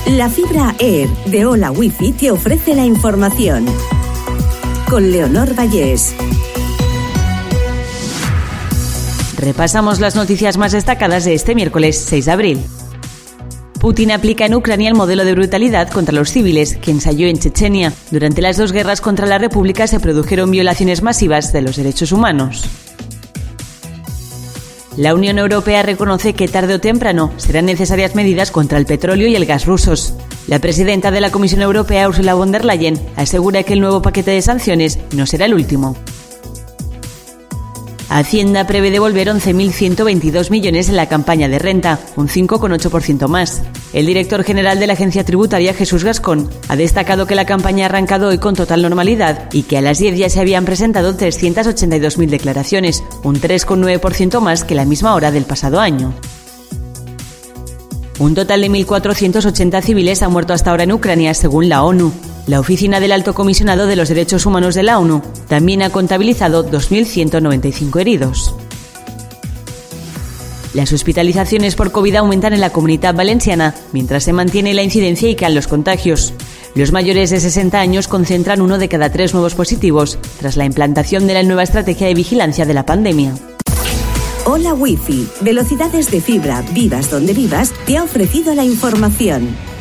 La fibra Air de Hola Wifi te ofrece la información. Con Leonor Vallés. Repasamos las noticias más destacadas de este miércoles 6 de abril. Putin aplica en Ucrania el modelo de brutalidad contra los civiles que ensayó en Chechenia. Durante las 2 guerras contra la República se produjeron violaciones masivas de los derechos humanos. La Unión Europea reconoce que tarde o temprano serán necesarias medidas contra el petróleo y el gas rusos. La presidenta de la Comisión Europea, Ursula von der Leyen, asegura que el nuevo paquete de sanciones no será el último. Hacienda prevé devolver 11.122 millones en la campaña de renta, un 5,8% más. El director general de la agencia tributaria, Jesús Gascón, ha destacado que la campaña ha arrancado hoy con total normalidad y que a las 10 ya se habían presentado 382.000 declaraciones, un 3,9% más que la misma hora del pasado año. Un total de 1.480 civiles han muerto hasta ahora en Ucrania, según la ONU. La Oficina del Alto Comisionado de los Derechos Humanos de la ONU también ha contabilizado 2.195 heridos. Las hospitalizaciones por COVID aumentan en la Comunitat Valenciana, mientras se mantiene la incidencia y caen los contagios. Los mayores de 60 años concentran 1 de cada 3 nuevos positivos, tras la implantación de la nueva estrategia de vigilancia de la pandemia. Hola Wifi, velocidades de fibra, vivas donde vivas, te ha ofrecido la información.